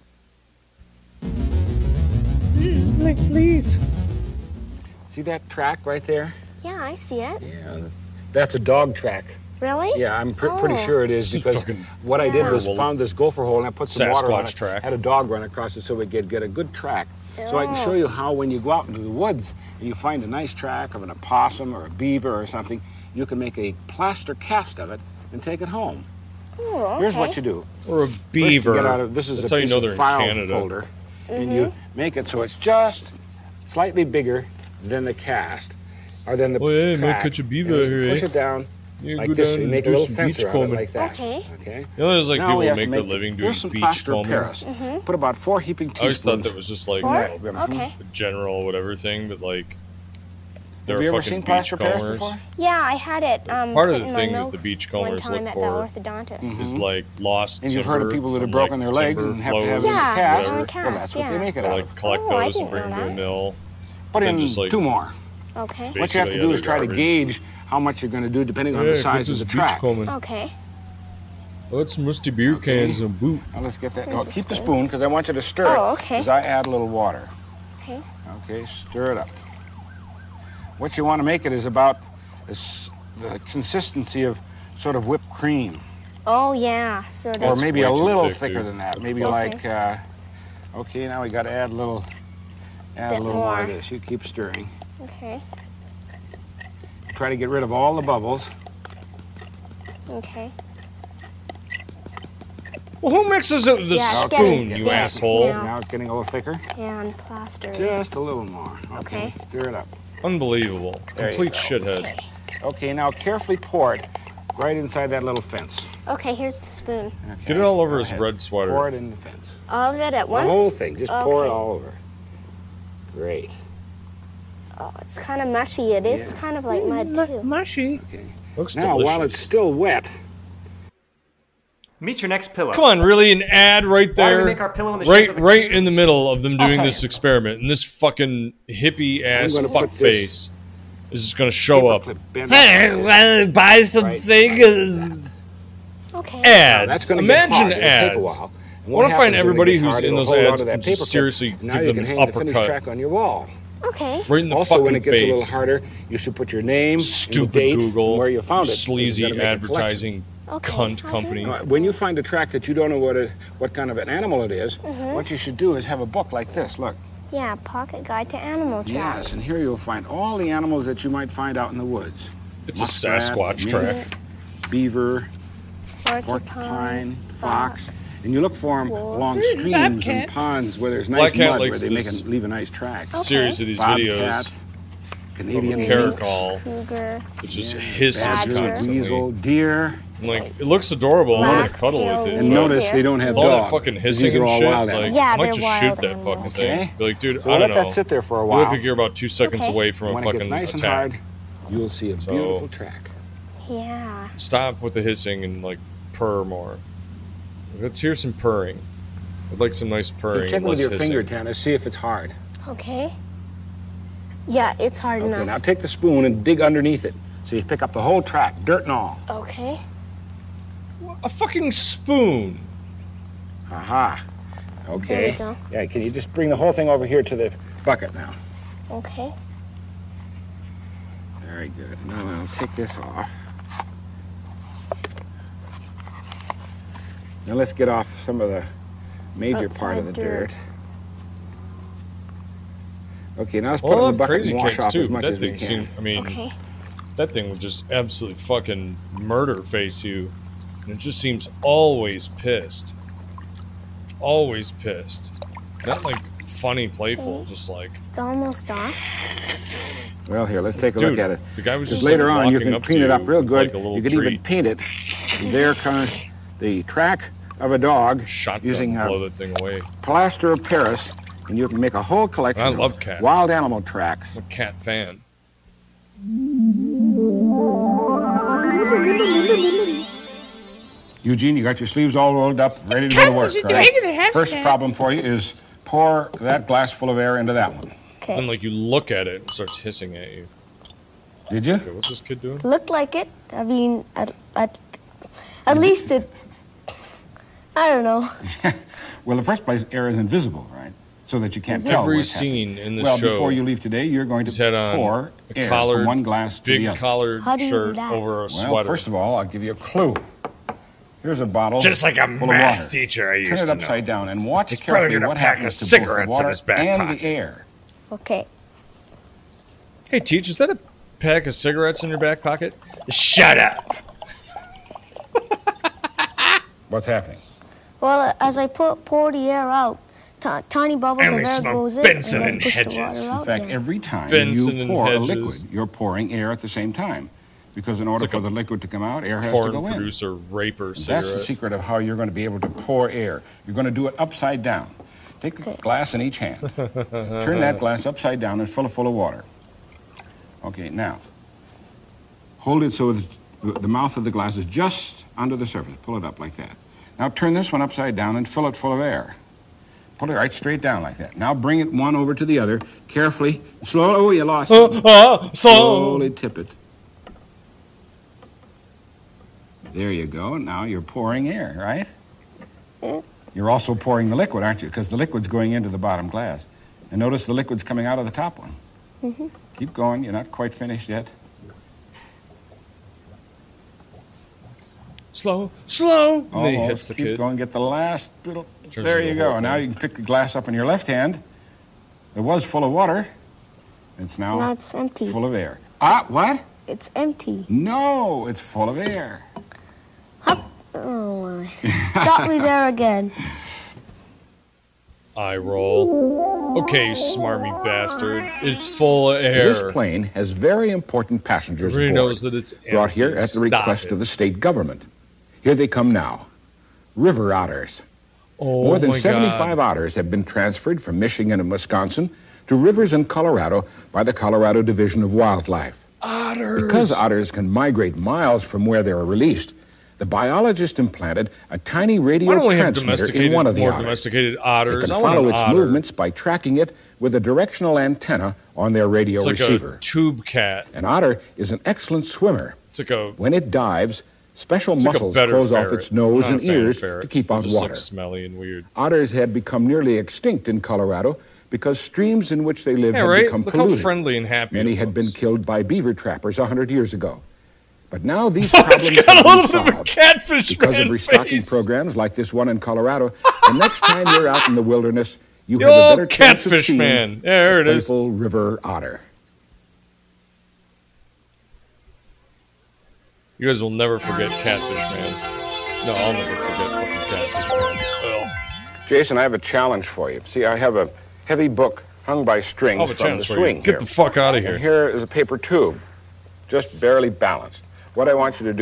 Like leave. See that track right there? Yeah, I see it. Yeah, that's a dog track. Really? Yeah, I'm pr- pretty Oh. sure it is because Fucking what I did was werewolf. found this gopher hole and I put some water on Sasquatch it. track. Had a dog run across it so we could get a good track. So I can show you how when you go out into the woods and you find a nice track of an opossum or a beaver or something, you can make a plaster cast of it and take it home. Oh, okay. Here's what you do. Or a First you beaver. get out of, this is That's a how you piece know of they're in file Canada. folder, and you make it so it's just slightly bigger than the cast, or than the Oh, yeah, you might track. catch a beaver And you here, Push eh? it down You like go this. down You and make a do little some fence beach around it combing. like that. Okay. Okay. You know, there's like Now people we who have to make their make- living doing here's some beach plaster combing. Paris. Put about four heaping I always teaspoons. thought that was just like Four? you know, Okay. the general whatever thing, but like they're Have you ever fucking seen beach plaster Paris combers. before? Yeah, I had it. Um, Part of put the in my thing that mouth the beach one combers time look at for the orthodontist. is like lost And you've heard of timber people that have from, broken like, their legs timber and have to have flows, it in a Yeah, cast. whatever. on a cast, Well, that's what they yeah. make it They, out like of. collect Oh, I those and didn't bring them know to a that. mill. Put then in just, like, two more. Okay. Basically What you have to do other is try garbage. to gauge how much you're going to do depending on the size of the track. Okay. Let's musty beer cans and a boot. Now let's get that. Where's Oh, the keep the spoon? spoon because I want you to stir it. Oh, okay. As I add a little water. Okay. Okay, stir it up. What you want to make it is about this, the consistency of sort of whipped cream, Oh yeah, sort of. or That's maybe way a too little thick, thicker dude. than that. Maybe Okay. like. Uh, okay, now we got to add a little. Add a Bit little more of more. this. You keep stirring. Okay. Try to get rid of all the bubbles. Okay. Well, who mixes it with the Yeah, it's spoon, getting you thick asshole? now. Now it's getting a little thicker. Yeah, and plaster. Just a little more. Okay. Stir it up. Unbelievable. There you Complete go. shithead. Okay. Okay, now carefully pour it right inside that little fence. Okay, here's the spoon. Okay. Get it all over Go his ahead. red sweater. Pour it in the fence. All of it at The once. whole thing. Just pour it Okay. all over. Great. Oh, it's kind of mushy. It is Yeah. kind of like mud Mu- too. mushy. Okay. Looks Now, delicious. while it's still wet, Meet your next pillow. Come on, really? An ad right Why do there? we make our pillow in the right, shape of a right cube? in the middle of them I'll doing tell this you. experiment, and this fucking hippie ass gonna fuck put this face is just gonna show up. paperclip bent Hey, up. wanna buy something? Okay. Now, Ads. that's going to Imagine get hard. It'll take a ads. while. And I what want to happens find when it everybody gets who's hard, in it'll those hold ads onto and that just paperclip, seriously and now give you them can an hang the finished uppercut track on your wall. Okay. right in the Also, fucking when it gets face. a little harder, you should put your name, and the Stupid date, Google, and where you found it. sleazy You gotta make a collection. advertising Okay, cunt I'll company. do Now, When you find a track that you don't know what it, what kind of an animal it is, Mm-hmm. what you should do is have a book like this. Look. Yeah, Pocket Guide to Animal Yes, Tracks. and here you'll find all the animals that you might find out in the woods. It's a Muskrat, Sasquatch mink, track. Beaver, Porcupine, porcupine, fox. fox. And you look for them Wolf. along Mm, streams bobcat. and ponds where there's Black nice Cat mud where likes they make this a, leave a nice track. Series of these Bobcat, videos of Canadian a lynx, caracol, Cougar, which just hisses Badger. badger, constantly. weasel, deer, And, like, it looks adorable. I want to cuddle with it. And but notice they don't have with all dogs. that fucking These hissing are and all shit. wild Like, animals. Yeah, I might they're just wild shoot that animals. fucking thing. Okay. Be like, dude, So I we'll don't let know. that sit there for a You while. look like you're about two seconds Okay. away from a When it gets fucking nice and attack. hard, you'll see a So- beautiful track. Yeah. Stop with the hissing and like purr more. Let's hear some purring. I'd like some nice purring. You check and with less your hissing. finger, Tana, see if it's hard. Okay. Yeah, it's hard Okay, enough. now take the spoon and dig underneath it. So you pick up the whole track, dirt and all. Okay. A fucking spoon. Aha. Okay. There we go. Yeah, can you just bring the whole thing over here to the bucket now? Okay. Very good. Now I'll take this off. Now let's get off some of the major part of the Outside dirt. dirt. Okay, now let's put Well, it in I the love bucket crazy and wash cakes off too. as much That as we thing can. seemed, I mean, Okay. that thing would just absolutely fucking murder face you. And it just seems always pissed. Always pissed. Not like funny, playful, just like, It's almost off. Well, here, let's take a dude, look at it. the guy was Because just later like, on, you walking can up to clean it up you real with, good. like, a little You can even treat. paint it. There comes the track of a dog Shotgun using blow uh, that thing away. plaster of Paris, and you can make a whole collection I of love cats. wild animal tracks. I'm a cat fan. Eugene, you got your sleeves all rolled up, ready to go to work, Comes with the right? regular half First cat. problem for you is pour that glass full of air into that one. Okay. Then like you look at it, it starts hissing at you. Did you? Okay, what's this kid doing? Looked like it. I mean, at, at, at least it. I don't know. Well, in the first place, air is invisible, right? So that you can't tell Every what's happening. scene in the Well, show. before you leave today, you're going He's to had on pour a air collared, from one glass to big the other. collared How do you do shirt that? over a Well, sweater. first of all, I'll give you a clue. Here's a bottle Just like a full of math water. teacher I used Turn it to upside know. down and watch He's probably carefully gonna what pack happens his to both the cigarettes in water his back and pocket. the air. Okay. Hey, Teach, is that a pack of cigarettes in your back pocket? Shut up. What's happening? Well, as I put pour the air out, t- tiny bubbles And of they air smoke goes in, Benson and and then push the Hedges. water In out fact, again. every time Benson you and pour a Hedges. liquid, you're pouring air at the same time. Because in order like for a the liquid to come out, air has to Porn go in. producer, raper, And cigarette. that's the secret of how you're going to be able to pour air. You're going to do it upside down. Take the Okay. glass in each hand. Turn that glass upside down and fill it full of water. Okay, now, hold it so the the mouth of the glass is just under the surface. Pull it up like that. Now turn this one upside down and fill it full of air. Pull it right straight down like that. Now bring it one over to the other, carefully. Slowly, oh, you lost it. Ah, so Slowly tip it. There you go. Now you're pouring air, right? You're also pouring the liquid, aren't you? Because the liquid's going into the bottom glass. And notice the liquid's coming out of the top one. Mm-hmm. Keep going. You're not quite finished yet. slow, slow. And then he hits Almost. the Keep kid. going. Get the last little. Turns There into you the go. whole Now thing. you can pick the glass up in your left hand. It was full of water. It's now Now it's empty. full of air. Ah, what? It's empty. No, it's full of air. Oh my. Got me there again. Eye roll. Okay, you smarmy bastard. It's full of air. This plane has very important passengers Everybody aboard, knows that it's brought empty. here at the Stop request it. of the state government. Here they come now. River otters. Oh More than my seventy-five God. otters have been transferred from Michigan and Wisconsin to rivers in Colorado by the Colorado Division of Wildlife. Otters. Because otters can migrate miles from where they are released, the biologist implanted a tiny radio I don't want to have transmitter domesticated, in one of the more otters. domesticated It otters. can I want follow an its otter. movements by tracking it with a directional antenna on their radio It's like receiver. a tube cat. An otter is an excellent swimmer. It's like a When it dives, special it's like a muscles better close ferret. off its nose I'm and not a fan of ears to ferrets. keep They're out just, water. Like, smelly and weird. Otters had become nearly extinct in Colorado because streams in which they live Yeah, had right? become Look polluted. how friendly and happy Many it had been looks. killed by beaver trappers a hundred years ago. But now these problems It's got have a been little bit of a solved. catfish Because man of restocking face. programs like this one in Colorado, the next time you're out in the wilderness, you The have a old better chance of catfish seeing man. There a it is. playful river otter. You guys will never forget Catfish Man. No, I'll never forget fucking Catfish Man. Ugh. Jason, I have a challenge for you. See, I have a heavy book hung by strings I'll have a from the chance for swing you. here. Get the fuck out of And here. here is a paper tube, just barely balanced. What I want you to do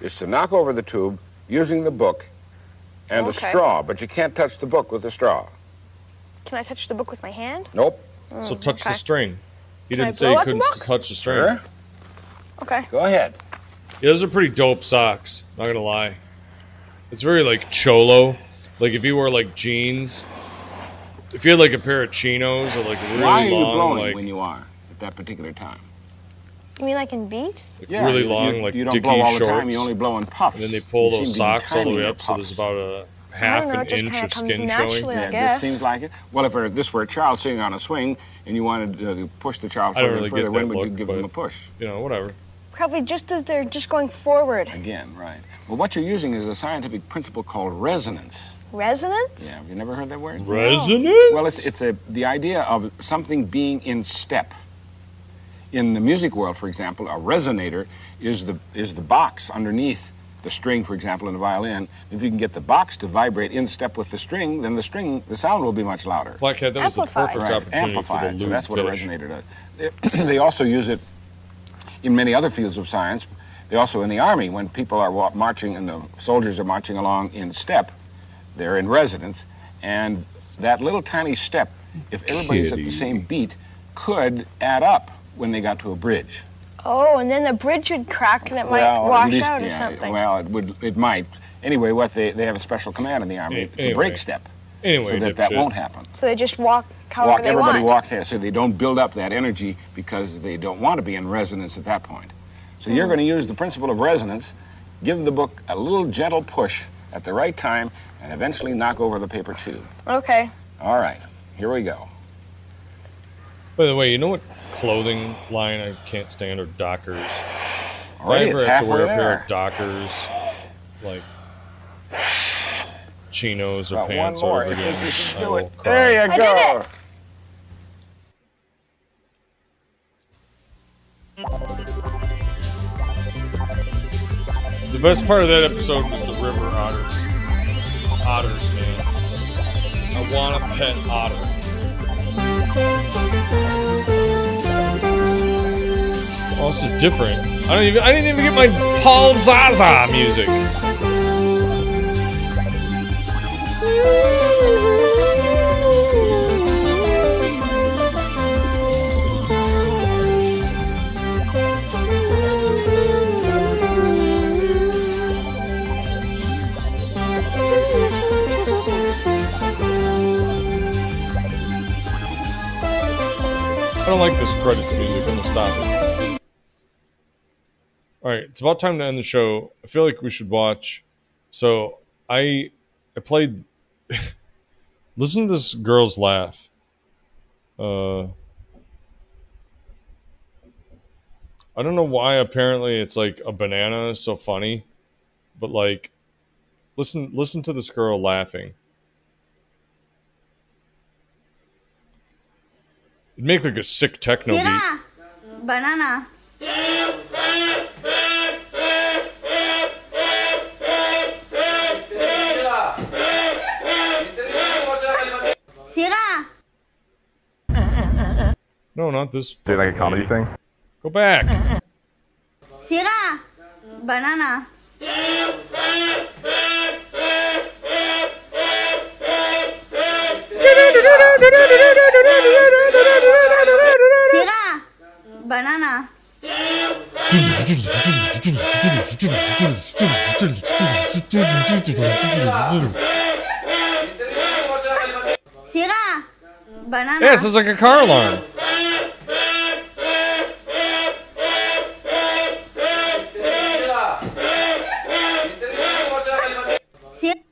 is to knock over the tube using the book and Okay. a straw, but you can't touch the book with a straw. Can I touch the book with my hand? Nope. So touch okay. the string. He Can I didn't say blow you out the couldn't book? touch the string. Sure. Okay. Go ahead. Yeah, those are pretty dope socks. Not gonna lie. It's very like cholo. Like if you wore like jeans, if you had like a pair of chinos or like really Why are you long, blowing like, when you are at that particular time? You mean like in beat? like Yeah, really you- long, you, like you don't Dickie blow all shorts, the time. You only blow in puffs. and then they pull You those seem to be socks all the timing way your up, so there's puffs. about a half know, an it just inch kinda of comes skin naturally, showing. I Yeah, it guess. just seems like it. Well, if it- this were a child sitting on a swing and you wanted to push the child I don't further really and further, get when that would you look, give them a but- push? You know, whatever. Probably just as they're just going forward. Again, right. Well, what you're using is a scientific principle called resonance. Resonance? Yeah, have you never heard that word? Resonance. Well, it's, it's a, the idea of something being in step. In the music world, for example, a resonator is the, is the box underneath the string, for example, in a violin. If you can get the box to vibrate in step with the string, then the string, the sound will be much louder. Blackhead, that was the Amplified. perfect Right, opportunity amplified. for the So lube that's what a fish. resonator does. They also use it in many other fields of science. They also in the army, when people are wa- marching and the soldiers are marching along in step, they're in resonance, and that little tiny step, if everybody's at the same beat, could add up when they got to a bridge. Oh, and then the bridge would crack and it might Well, at wash least- out or yeah, something. Well, it would, it might. Anyway, what they they have a special command in the army, A- the anyway. break step, Anyway, so that that dipshit. won't happen. So they just walk however Walk, they everybody want. walks there, so they don't build up that energy because they don't want to be in resonance at that point. So you're going to use the principle of resonance, give the book a little gentle push at the right time, and eventually knock over the paper tube. Okay. All right, here we go. By the way, you know what clothing line I can't stand are Dockers. If Alrighty, I ever it's have to wear a halfway pair there. of Dockers, like chinos or About one pants more. or I again, think you can I do will it. cry. There you I go. did it. The best part of that episode was the river otters. Otters, man. I want a pet otter. Oh, this is different. I don't even. I didn't even get my Paul Zaza music. I don't like this credits music. I'm gonna stop it. All right, it's about time to end the show. I feel like we should watch. So I, I played. Listen to this girl's laugh. Uh, I don't know why. Apparently, it's like a banana is so funny, but like, listen, listen to this girl laughing. It'd make like a sick techno beat. Sierra, banana. Sierra. No, not this. Is it like a comedy thing? Go back. Sierra, banana. Sierra, banana. Sierra, banana. Yes, it's like a car alarm. Sierra.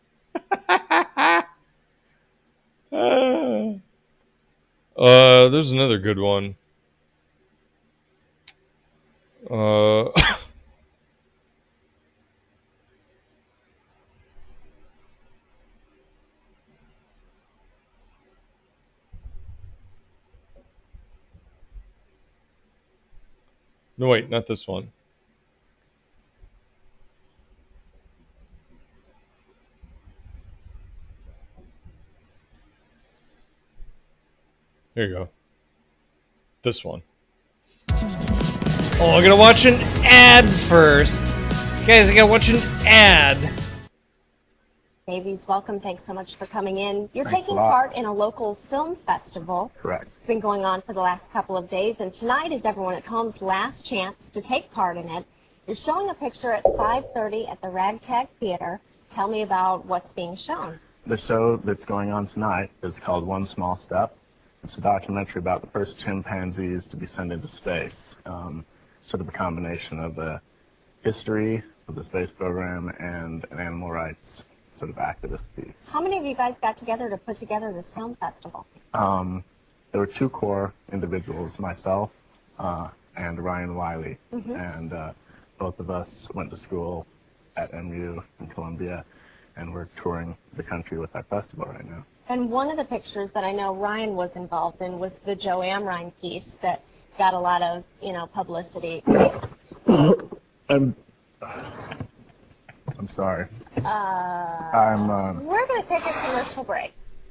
Uh, there's another good one. Uh, no, wait, not this one. Here you go. This one. Oh, I'm gonna watch an ad first. Guys, I gotta watch an ad. Davies, welcome. Thanks so much for coming in. You're Thanks taking a lot. part in a local film festival. Correct. It's been going on for the last couple of days, and tonight is everyone at home's last chance to take part in it. You're showing a picture at five thirty at the Ragtag Theater. Tell me about what's being shown. The show that's going on tonight is called One Small Step. It's a documentary about the first chimpanzees to be sent into space. Um, sort of a combination of the history of the space program and an animal rights sort of activist piece. How many of you guys got together to put together this film festival? Um, there were two core individuals, myself uh, and Ryan Wiley, Mhm. and uh, both of us went to school at M U in Columbia, and we're touring the country with our festival right now. And one of the pictures that I know Ryan was involved in was the Joe Amrine piece that got a lot of, you know, publicity. I'm, I'm sorry. Uh, I'm, uh, we're going to take a commercial break.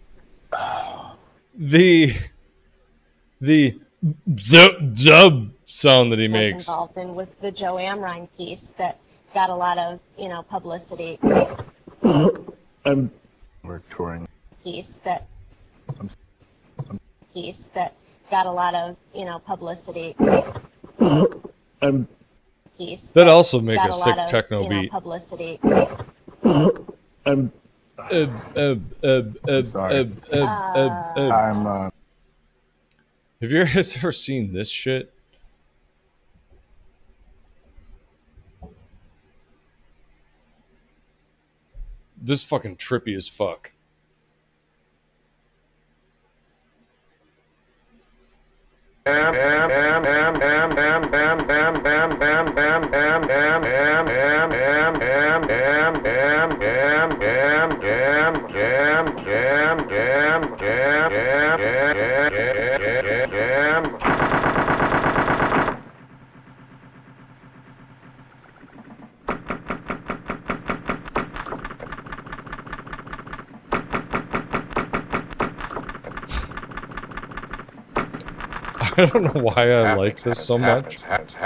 The the the, the sound that he Was makes. involved in was the Joe Amrine piece that got a lot of, you know, publicity. I'm, we're touring. Piece that I'm, I'm, piece that got a lot of, you know, publicity. I'm, Piece That'd also make got a sick lot of, techno you know, beat. Publicity. I'm, Uh, uh, uh, uh, sorry. uh, uh, uh, uh. I'm, uh, Have you guys ever seen this shit? This fucking trippy as fuck. I don't know why I like this so much.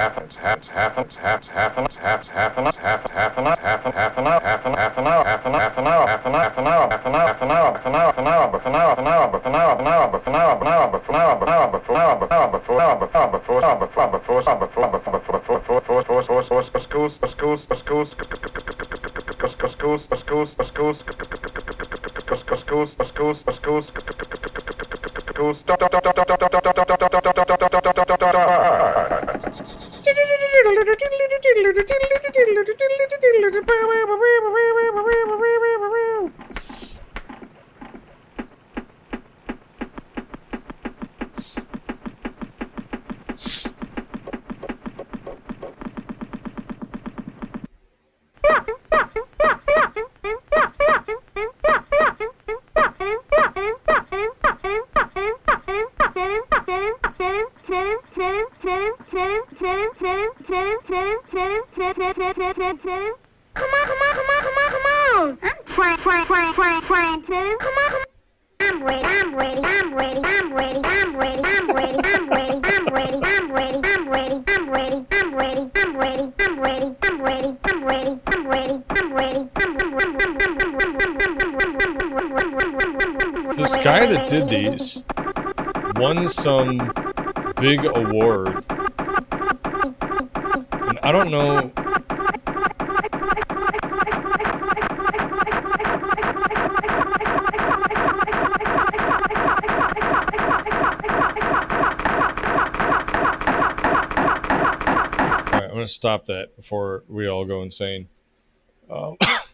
This guy that did these won some big award. And I don't know. Alright, I'm going to stop that before we all go insane. Um,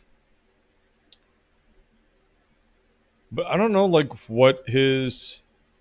but I don't know, like, what his...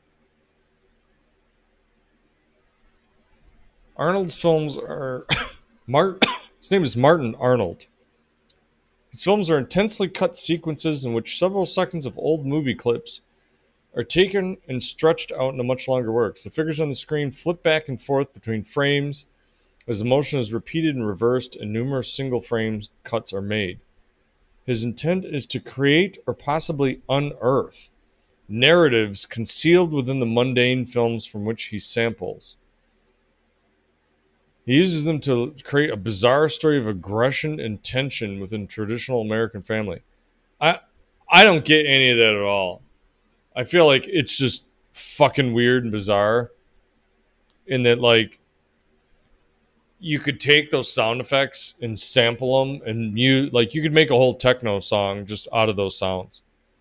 Arnold's films are... Mart. His name is Martin Arnold. His films are intensely cut sequences in which several seconds of old movie clips are taken and stretched out into much longer works. The figures on the screen flip back and forth between frames as the motion is repeated and reversed, and numerous single frame cuts are made. His intent is to create or possibly unearth narratives concealed within the mundane films from which he samples. He uses them to create a bizarre story of aggression and tension within traditional American family. I I don't get any of that at all. I feel like it's just fucking weird and bizarre in that, like, you could take those sound effects and sample them and you like you could make a whole techno song just out of those sounds.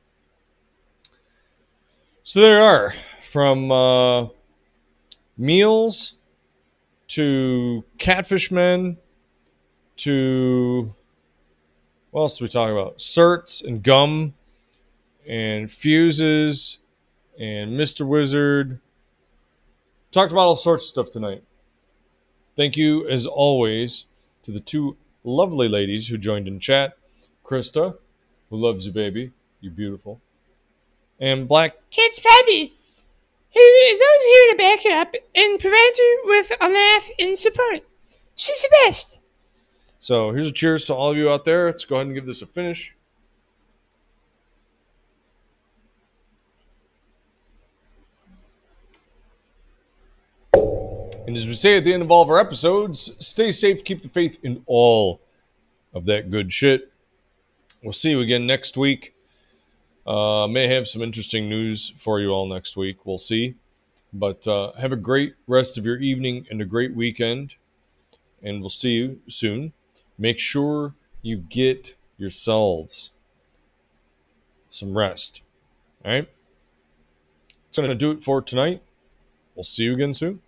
So there are, from uh, meals to Catfish Men to, what else do we talk about? Certs and gum and fuses and Mister Wizard. Talked about all sorts of stuff tonight. Thank you, as always, to the two lovely ladies who joined in chat. Krista, who loves you, baby. You're beautiful. And Black Kids Pappy, who is always here to back you up and provide you with a laugh and support. She's the best. So here's a cheers to all of you out there. Let's go ahead and give this a finish. And as we say at the end of all of our episodes, stay safe, keep the faith in all of that good shit. We'll see you again next week. Uh, may have some interesting news for you all next week. We'll see. But uh, have a great rest of your evening and a great weekend. And we'll see you soon. Make sure you get yourselves some rest. All right? That's going to do it for tonight. We'll see you again soon.